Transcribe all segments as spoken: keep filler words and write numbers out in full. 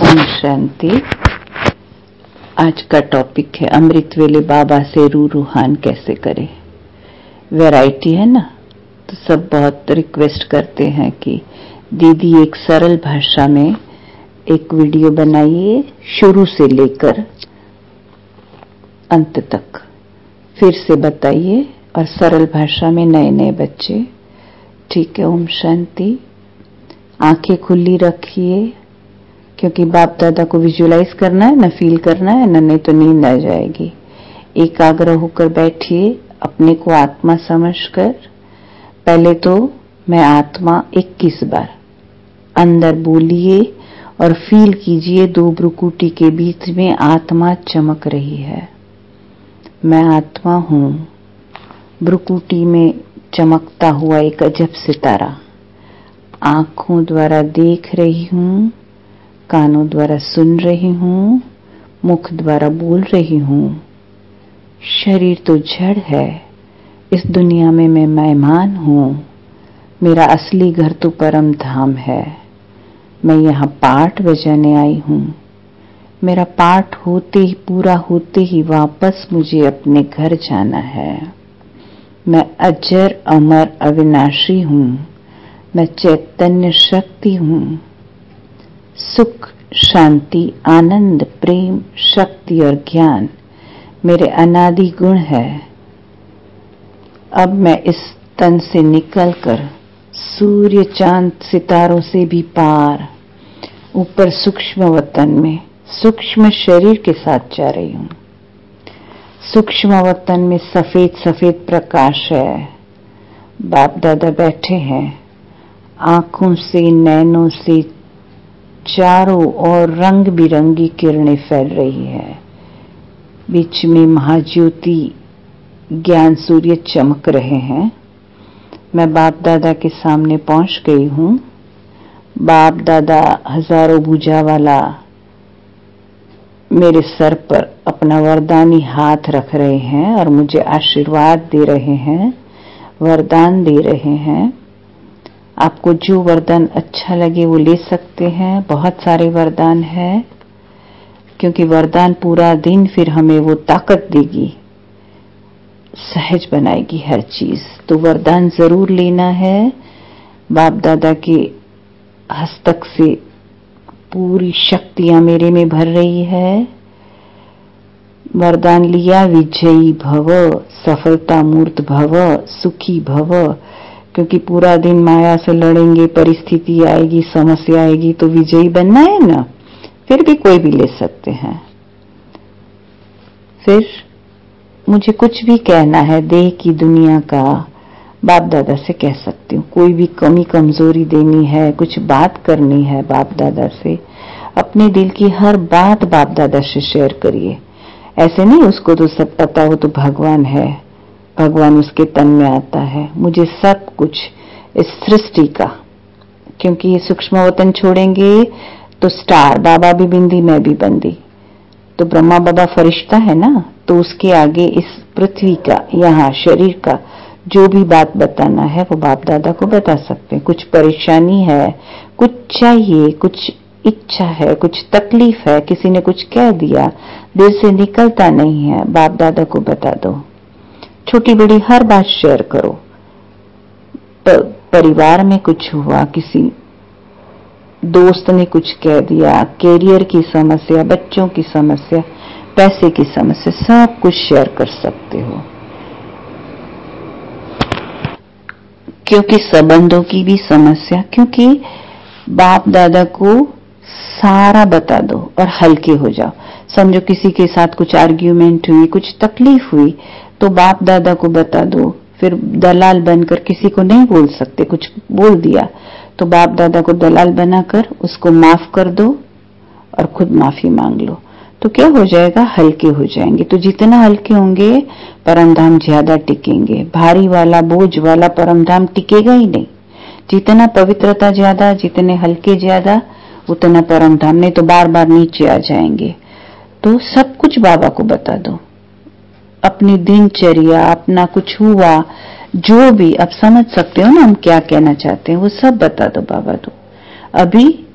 ओम शांति। आज का टॉपिक है अमृत वेले बाबा से रू रूहान कैसे करें। वैरायटी है ना, तो सब बहुत रिक्वेस्ट करते हैं कि दीदी एक सरल भाषा में एक वीडियो बनाइए, शुरू से लेकर अंत तक फिर से बताइए, और सरल भाषा में नए नए बच्चे। ठीक है। ओम शांति। आंखें खुली रखिए, क्योंकि बाप दादा को विजुलाइज करना है, न फील करना है, न नहीं तो नींद आ जाएगी। एकाग्र होकर बैठिए, अपने को आत्मा समझकर। पहले तो मैं आत्मा इक्कीस बार अंदर बोलिए और फील कीजिए दो भ्रुकुटी के बीच में आत्मा चमक रही है। मैं आत्मा हूं। भ्रुकुटी में चमकता हुआ एक अजब सितारा आंखों द्वारा देख रही हूं, कानों द्वारा सुन रही हूं, मुख द्वारा बोल रही हूं। शरीर तो जड़ है, इस दुनिया में मैं मेहमान हूं। मेरा असली घर तो परम धाम है। मैं यहाँ पाठ बजाने आई हूं। मेरा पाठ होते ही, पूरा होते ही वापस मुझे अपने घर जाना है। मैं अजर अमर अविनाशी हूं। मैं चैतन्य शक्ति हूं। सुख, शांति, आनंद, प्रेम, शक्ति और ज्ञान मेरे अनादि गुण है। अब मैं इस तन से निकलकर सूर्य, चांद, सितारों से भी पार ऊपर सूक्ष्म वतन में सूक्ष्म शरीर के साथ जा रही हूं। सूक्ष्म वतन में सफेद सफेद प्रकाश है। बाप दादा बैठे हैं। आंखों से, नैनों से चारों ओर रंग बिरंगी किरणें फैल रही है। बीच में महाज्योति ज्ञान सूर्य चमक रहे हैं। मैं बाप दादा के सामने पहुंच गई हूं। बाप दादा हजारों भुजा वाला मेरे सर पर अपना वरदानी हाथ रख रहे हैं और मुझे आशीर्वाद दे रहे हैं, वरदान दे रहे हैं। आपको जो वरदान अच्छा लगे वो ले सकते हैं। बहुत सारे वरदान है, क्योंकि वरदान पूरा दिन फिर हमें वो ताकत देगी, सहज बनाएगी हर चीज। तो वरदान जरूर लेना है। बाप दादा के हस्तक से पूरी शक्तियां मेरे में भर रही है। वरदान लिया, विजयी भव, सफलता मूर्त भव, सुखी भव। क्योंकि पूरा दिन माया से लड़ेंगे, परिस्थिति आएगी, समस्या आएगी, तो विजयी बनना है ना। फिर भी कोई भी ले सकते हैं। फिर मुझे कुछ भी कहना है देह की दुनिया का, बाप दादा से कह सकती हूँ। कोई भी कमी कमजोरी देनी है, कुछ बात करनी है बाप दादा से, अपने दिल की हर बात बाप दादा से शेयर करिए। ऐसे नहीं उसको तो सब पता हो तो भगवान है, भगवान उसके तन में आता है। मुझे सब कुछ इस सृष्टि का, क्योंकि ये सूक्ष्म वतन छोड़ेंगे तो स्टार, बाबा भी बिंदी, मैं भी बंदी, तो ब्रह्मा बाबा फरिश्ता है ना, तो उसके आगे इस पृथ्वी का, यहाँ शरीर का जो भी बात बताना है वो बाप दादा को बता सकते हैं। कुछ परेशानी है, कुछ चाहिए, कुछ इच्छा है, कुछ तकलीफ है, किसी ने कुछ कह दिया, दिल से निकलता नहीं है, बाप दादा को बता दो। छोटी बड़ी हर बात शेयर करो। परिवार में कुछ हुआ, किसी दोस्त ने कुछ कह दिया, कैरियर की समस्या, बच्चों की समस्या, पैसे की समस्या, सब कुछ शेयर कर सकते हो। क्योंकि संबंधों की भी समस्या, क्योंकि बाप दादा को सारा बता दो और हल्के हो जाओ। समझो किसी के साथ कुछ आर्ग्यूमेंट हुई, कुछ तकलीफ हुई, तो बाप दादा को बता दो। फिर दलाल बनकर किसी को नहीं बोल सकते, कुछ बोल दिया तो बाप दादा को दलाल बनाकर उसको माफ कर दो और खुद माफी मांग लो। तो क्या हो जाएगा, हल्के हो जाएंगे। तो जितना हल्के होंगे परमधाम ज्यादा टिकेंगे। भारी वाला, बोझ वाला परमधाम टिकेगा ही नहीं। जितना पवित्रता ज्यादा, जितने हल्के ज्यादा, उतना परमधाम, नहीं तो बार बार नीचे आ जाएंगे। तो सब कुछ बाबा को बता दो। अपनी दिनचर्या, अपना कुछ हुआ, जो भी आप समझ सकते हो ना हम क्या कहना चाहते हैं, वो सब बता दो बाबा को। अभी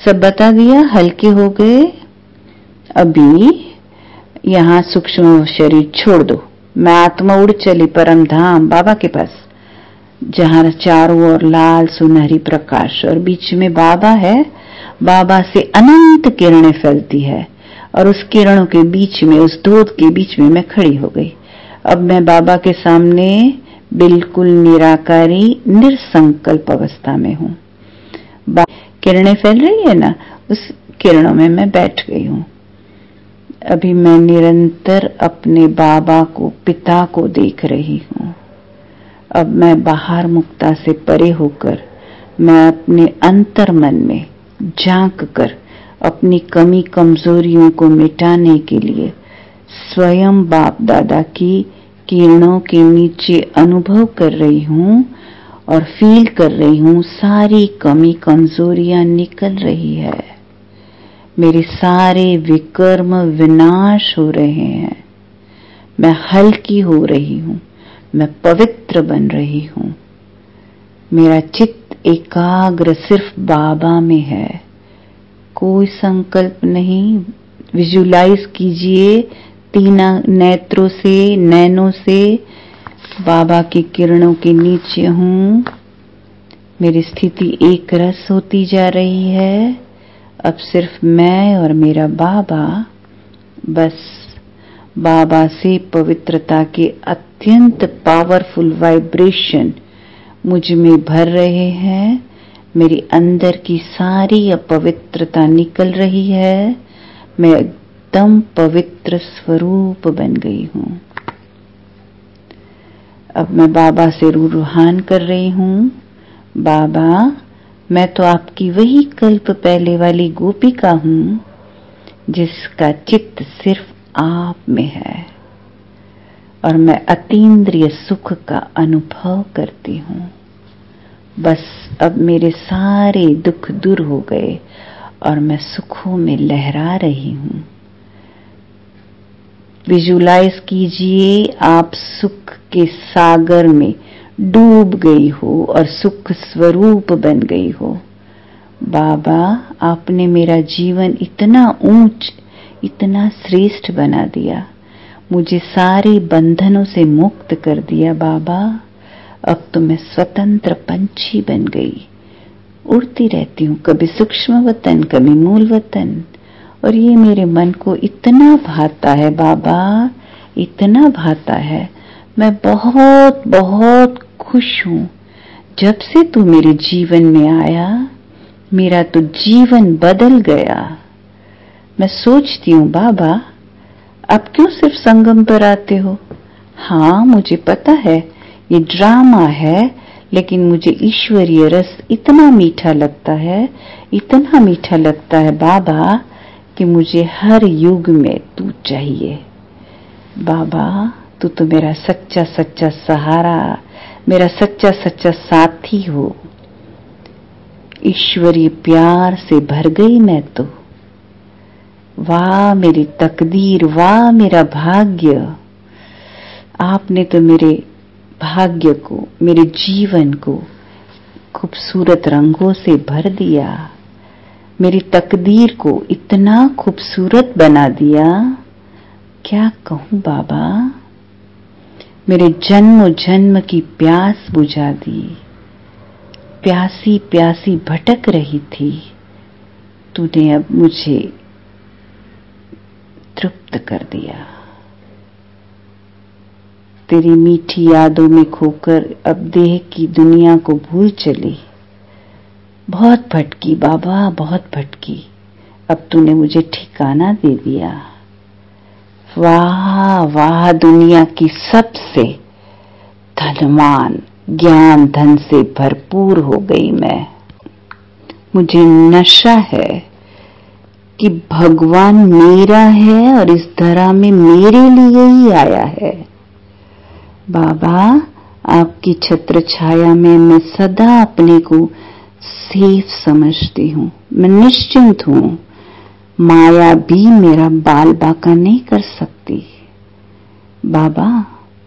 सब बता दिया, हल्के हो गए। अभी यहाँ सूक्ष्म शरीर छोड़ दो, मैं आत्मा उड़ चली परम धाम बाबा के पास, जहाँ चारों ओर लाल सुनहरी प्रकाश और बीच में बाबा है। बाबा से अनंत किरणें फैलती है और उस किरणों के बीच में, उस धोध के बीच में मैं खड़ी हो गई। अब मैं बाबा के सामने बिल्कुल निराकारी निरसंकल्प अवस्था में हूँ। किरणें फैल रही है ना, उस किरणों में मैं बैठ गई हूँ। अभी मैं निरंतर अपने बाबा को, पिता को देख रही हूँ। अब मैं बाहर मुक्ता से परे होकर मैं अपने अंतर मन में झांक कर अपनी कमी कमजोरियों को मिटाने के लिए स्वयं बाप दादा की किरणों के नीचे अनुभव कर रही हूँ और फील कर रही हूँ सारी कमी कमजोरियां निकल रही है। मेरे सारे विकर्म विनाश हो रहे हैं। मैं हल्की हो रही हूँ, मैं पवित्र बन रही हूँ। मेरा चित्त एकाग्र सिर्फ बाबा में है, कोई संकल्प नहीं। विजुलाइज कीजिए तीन नेत्रों से, नैनों से बाबा की किरणों के नीचे हूँ। मेरी स्थिति एक रस होती जा रही है। अब सिर्फ मैं और मेरा बाबा, बस बाबा से पवित्रता के अत्यंत पावरफुल वाइब्रेशन मुझ में भर रहे हैं। मेरी अंदर की सारी अपवित्रता निकल रही है। मैं एकदम पवित्र स्वरूप बन गई हूँ। अब मैं बाबा से रूहान कर रही हूँ, बाबा मैं तो आपकी वही कल्प पहले वाली गोपिका हूँ जिसका चित्त सिर्फ आप में है और मैं अतीन्द्रिय सुख का अनुभव करती हूँ। बस अब मेरे सारे दुख दूर हो गए और मैं सुखों में लहरा रही हूँ। विजुलाइज कीजिए आप सुख के सागर में डूब गई हो और सुख स्वरूप बन गई हो। बाबा आपने मेरा जीवन इतना ऊंच, इतना श्रेष्ठ बना दिया, मुझे सारे बंधनों से मुक्त कर दिया। बाबा अब तो मैं स्वतंत्र पंछी बन गई, उड़ती रहती हूँ, कभी सूक्ष्म वतन कभी मूल वतन। और ये मेरे मन को इतना भाता है बाबा, इतना भाता है। मैं बहुत बहुत खुश हूँ। जब से तू मेरे जीवन में आया मेरा तो जीवन बदल गया। मैं सोचती हूँ बाबा अब क्यों सिर्फ संगम पर आते हो? हाँ मुझे पता है ये ड्रामा है, लेकिन मुझे ईश्वरीय रस इतना मीठा लगता है, इतना मीठा लगता है बाबा कि मुझे हर युग में तू चाहिए। बाबा तू तो मेरा सच्चा सच्चा सहारा, मेरा सच्चा सच्चा साथी हो। ईश्वरीय प्यार से भर गई मैं तो। वाह मेरी तकदीर, वाह मेरा भाग्य। आपने तो मेरे भाग्य को, मेरे जीवन को खूबसूरत रंगों से भर दिया, मेरी तकदीर को इतना खूबसूरत बना दिया। क्या कहूँ बाबा, मेरे जन्म जन्म की प्यास बुझा दी। प्यासी प्यासी भटक रही थी, तूने अब मुझे तृप्त कर दिया। तेरी मीठी यादों में खोकर अब देह की दुनिया को भूल चली। बहुत भटकी बाबा, बहुत भटकी, अब तूने मुझे ठिकाना दे दिया। वाह वाह, दुनिया की सबसे धनवान, ज्ञान धन से भरपूर हो गई मैं। मुझे नशा है कि भगवान मेरा है और इस धरा में मेरे लिए ही आया है। बाबा आपकी छत्र छाया में मैं सदा अपने को सेफ समझती हूँ, मैं निश्चिंत हूँ। माया भी मेरा बाल बांका नहीं कर सकती। बाबा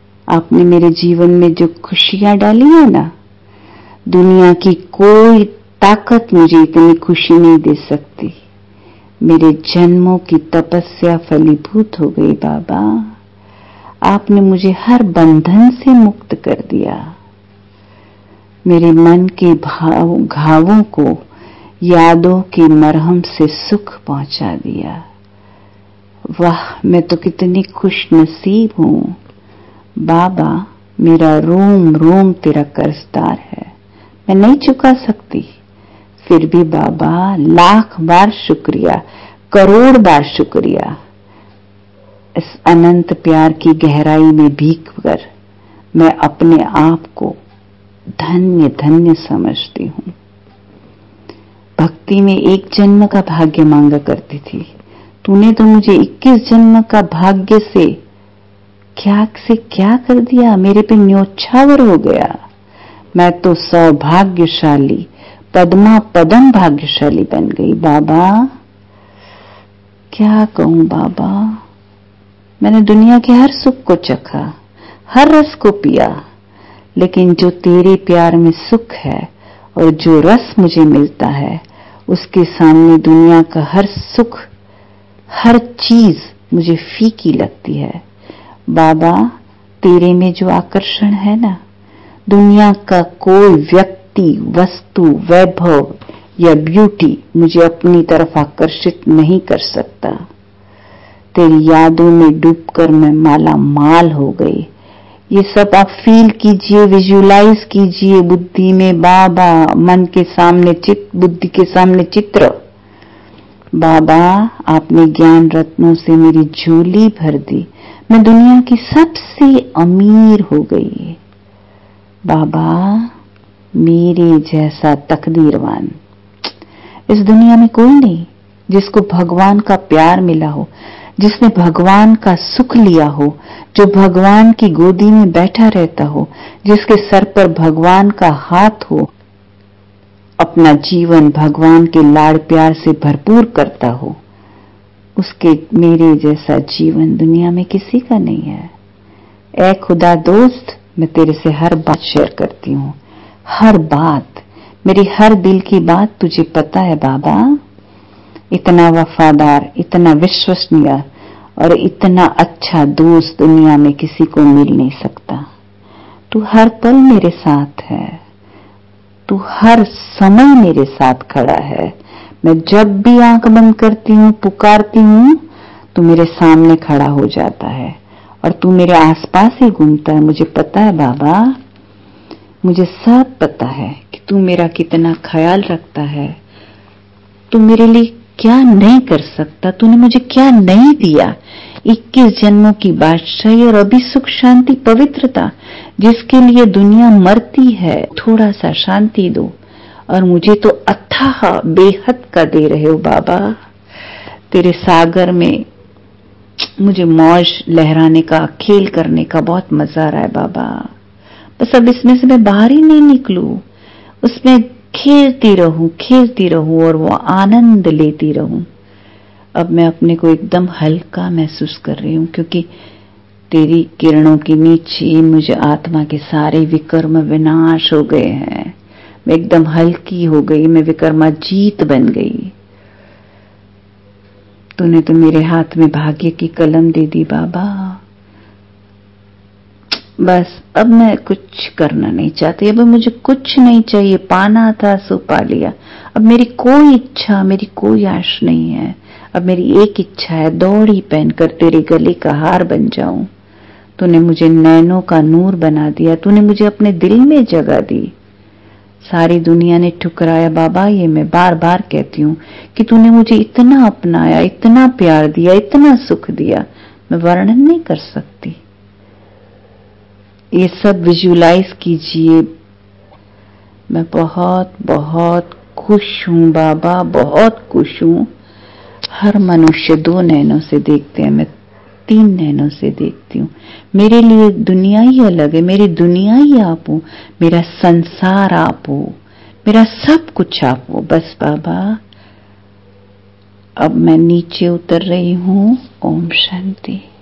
आपने मेरे जीवन में जो खुशियां डाली है ना, दुनिया की कोई ताकत मुझे इतनी खुशी नहीं दे सकती। मेरे जन्मों की तपस्या फलीभूत हो गई बाबा। आपने मुझे हर बंधन से मुक्त कर दिया। मेरे मन के भाव घावों को यादों की मरहम से सुख पहुंचा दिया। वाह, मैं तो कितनी खुश नसीब हूं बाबा। मेरा रोम रोम तेरा कर्जदार है, मैं नहीं चुका सकती। फिर भी बाबा लाख बार शुक्रिया, करोड़ बार शुक्रिया। इस अनंत प्यार की गहराई में भीग कर मैं अपने आप को धन्य धन्य समझती हूँ। भक्ति में एक जन्म का भाग्य मांगा करती थी, तूने तो मुझे इक्कीस जन्म का भाग्य से क्या से क्या कर दिया। मेरे पे न्योछावर हो गया। मैं तो सौभाग्यशाली, पद्मा पदम भाग्यशाली बन गई बाबा। क्या कहूं बाबा, मैंने दुनिया के हर सुख को चखा, हर रस को पिया, लेकिन जो तेरे प्यार में सुख है और जो रस मुझे मिलता है, उसके सामने दुनिया का हर सुख, हर चीज मुझे फीकी लगती है बाबा। तेरे में जो आकर्षण है ना, दुनिया का कोई व्यक्ति, वस्तु, वैभव या ब्यूटी मुझे अपनी तरफ आकर्षित नहीं कर सकता। तेरी यादों में डूबकर मैं माला माल हो गई। ये सब आप फील कीजिए, विजुलाइज कीजिए बुद्धि में बाबा। मन के सामने चित्र, बुद्धि के सामने चित्र। बाबा आपने ज्ञान रत्नों से मेरी झोली भर दी। मैं दुनिया की सबसे अमीर हो गई बाबा। मेरे जैसा तकदीरवान इस दुनिया में कोई नहीं, जिसको भगवान का प्यार मिला हो, जिसने भगवान का सुख लिया हो, जो भगवान की गोदी में बैठा रहता हो, जिसके सर पर भगवान का हाथ हो, अपना जीवन भगवान के लाड़ प्यार से भरपूर करता हो। उसके मेरे जैसा जीवन दुनिया में किसी का नहीं है। ऐ खुदा दोस्त, मैं तेरे से हर बात शेयर करती हूँ, हर बात, मेरी हर दिल की बात तुझे पता है बाबा। इतना वफादार, इतना विश्वसनीय और इतना अच्छा दोस्त दुनिया में किसी को मिल नहीं सकता। तू हर पल मेरे साथ है, तू हर समय मेरे साथ खड़ा है। मैं जब भी आंख बंद करती हूँ, पुकारती हूँ, तू मेरे सामने खड़ा हो जाता है और तू मेरे आसपास ही घूमता है। मुझे पता है बाबा, मुझे सब पता है कि तू मेरा कितना ख्याल रखता है। तू मेरे लिए क्या नहीं कर सकता, तूने मुझे क्या नहीं दिया। इक्कीस जन्मों की बादशाही और अभी सुख शांति पवित्रता, जिसके लिए दुनिया मरती है। थोड़ा सा शांति दो और मुझे तो अथाह बेहद का दे रहे हो बाबा। तेरे सागर में मुझे मौज लहराने का, खेल करने का बहुत मजा आ रहा है बाबा। बस अब इसमें से मैं बाहर ही नहीं निकलूं, उसमें खेलती रहूं, खेलती रहूं और वो आनंद लेती रहूं। अब मैं अपने को एकदम हल्का महसूस कर रही हूं, क्योंकि तेरी किरणों के नीचे मुझे आत्मा के सारे विकर्म विनाश हो गए हैं। मैं एकदम हल्की हो गई, मैं विकर्मा जीत बन गई। तूने तो मेरे हाथ में भाग्य की कलम दे दी बाबा। बस अब मैं कुछ करना नहीं चाहती, अब मुझे कुछ नहीं चाहिए। पाना था सो पा लिया। अब मेरी कोई इच्छा, मेरी कोई आश नहीं है। अब मेरी एक इच्छा है, दौड़ी पहनकर तेरे गले का हार बन जाऊं। तूने मुझे नैनों का नूर बना दिया, तूने मुझे अपने दिल में जगह दी। सारी दुनिया ने ठुकराया बाबा, ये मैं बार बार कहती हूँ कि तूने मुझे इतना अपनाया, इतना प्यार दिया, इतना सुख दिया, मैं वर्णन नहीं कर सकती। ये सब विजुलाइज कीजिए। मैं बहुत बहुत खुश हूँ बाबा, बहुत खुश हूँ। हर मनुष्य दो नैनों से देखते हैं, मैं तीन नैनों से देखती हूँ। मेरे लिए दुनिया ही अलग है, मेरी दुनिया ही आप हो, मेरा संसार आप हो, मेरा सब कुछ आप हो। बस बाबा अब मैं नीचे उतर रही हूँ। ओम शांति।